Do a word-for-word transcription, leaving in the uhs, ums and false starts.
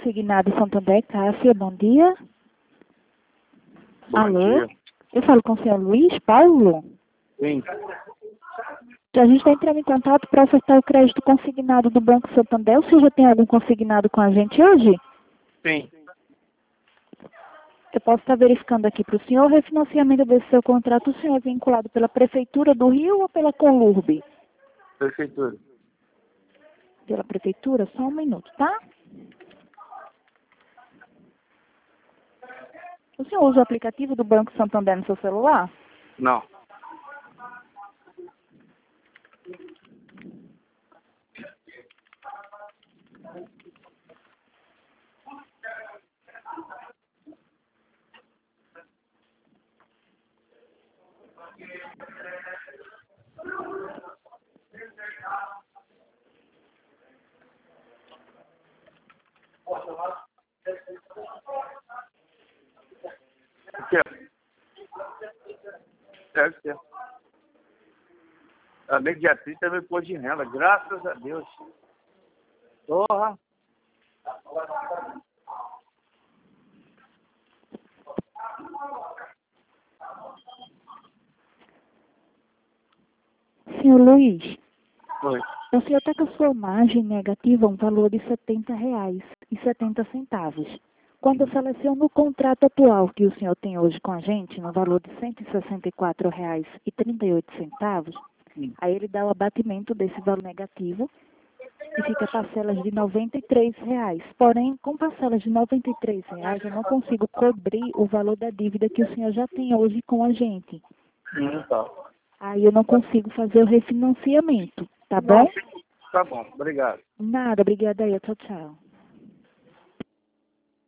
Consignado Santander, Cássia, bom dia. Bom Alô? dia. Eu falo com o senhor Luiz Paulo? Sim. A gente está entrando em contato para ofertar o crédito consignado do Banco Santander. O senhor já tem algum consignado com a gente hoje? Sim. Eu posso estar verificando aqui para o senhor o refinanciamento desse seu contrato. O senhor é vinculado pela Prefeitura do Rio ou pela Colurbe? Prefeitura. Pela Prefeitura? Só um minuto, tá? O senhor usa o aplicativo do Banco Santander no seu celular? Não. Aqui, ó. Deve ser. A mediatriz também pôs de renda, graças a Deus. Porra! Senhor Luiz, Foi. o senhor está com a sua margem negativa um valor de setenta reais e setenta centavos. Quando eu seleciono o contrato atual que o senhor tem hoje com a gente, no valor de cento e sessenta e quatro reais e trinta e oito centavos, Hum. aí ele dá o abatimento desse valor negativo e fica parcelas de noventa e três reais. Porém, com parcelas de noventa e três reais, eu não consigo cobrir o valor da dívida que o senhor já tem hoje com a gente. Hum, tá. Aí eu não consigo fazer o refinanciamento, tá bom? Tá bom, obrigado. Nada, obrigada aí, tchau, tchau.